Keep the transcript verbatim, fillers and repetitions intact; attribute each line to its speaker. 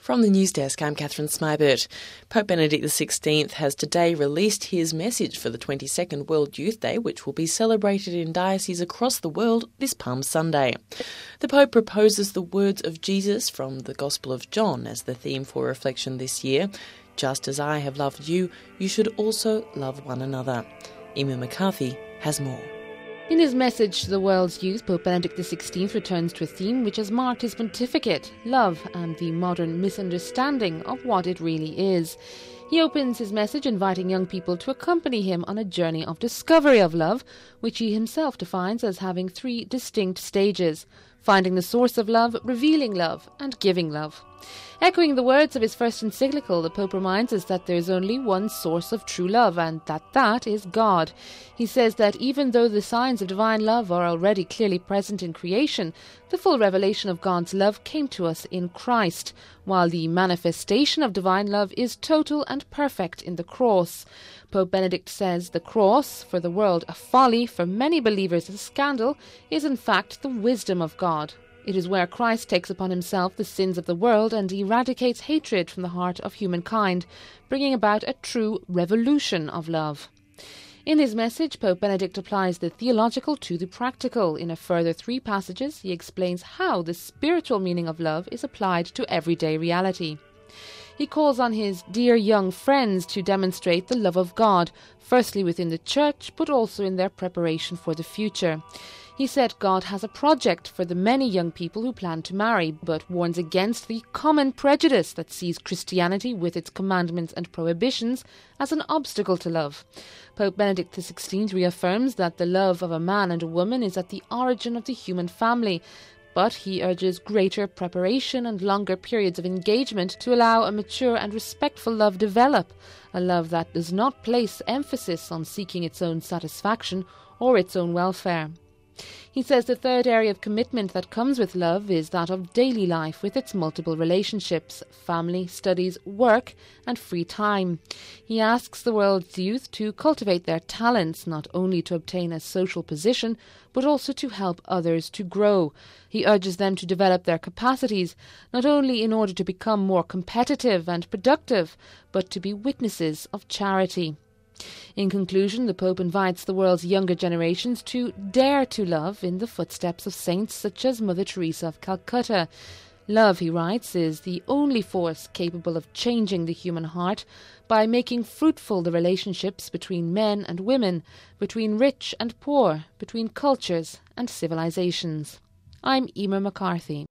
Speaker 1: From the news desk, I'm Catherine Smybert. Pope Benedict the sixteenth has today released his message for the twenty-second World Youth Day, which will be celebrated in dioceses across the world this Palm Sunday. The Pope proposes the words of Jesus from the Gospel of John as the theme for reflection this year. Just as I have loved you, you should also love one another. Emma McCarthy has more.
Speaker 2: In his message to the world's youth, Pope Benedict the sixteenth returns to a theme which has marked his pontificate: love and the modern misunderstanding of what it really is. He opens his message inviting young people to accompany him on a journey of discovery of love, which he himself defines as having three distinct stages: finding the source of love, revealing love, and giving love. Echoing the words of his first encyclical, the Pope reminds us that there is only one source of true love, and that that is God. He says that even though the signs of divine love are already clearly present in creation, the full revelation of God's love came to us in Christ, while the manifestation of divine love is total and perfect in the cross. Pope Benedict says the cross, for the world a folly, for many believers a scandal, is in fact the wisdom of God. It is where Christ takes upon himself the sins of the world and eradicates hatred from the heart of humankind, bringing about a true revolution of love. In his message, Pope Benedict applies the theological to the practical. In a further three passages, he explains how the spiritual meaning of love is applied to everyday reality. He calls on his dear young friends to demonstrate the love of God, firstly within the Church, but also in their preparation for the future. He said God has a project for the many young people who plan to marry, but warns against the common prejudice that sees Christianity with its commandments and prohibitions as an obstacle to love. Pope Benedict the sixteenth reaffirms that the love of a man and a woman is at the origin of the human family, but he urges greater preparation and longer periods of engagement to allow a mature and respectful love develop, a love that does not place emphasis on seeking its own satisfaction or its own welfare. He says the third area of commitment that comes with love is that of daily life with its multiple relationships: family, studies, work, and free time. He asks the world's youth to cultivate their talents, not only to obtain a social position, but also to help others to grow. He urges them to develop their capacities, not only in order to become more competitive and productive, but to be witnesses of charity. In conclusion, the Pope invites the world's younger generations to dare to love in the footsteps of saints such as Mother Teresa of Calcutta. Love, he writes, is the only force capable of changing the human heart by making fruitful the relationships between men and women, between rich and poor, between cultures and civilizations. I'm Emma McCarthy.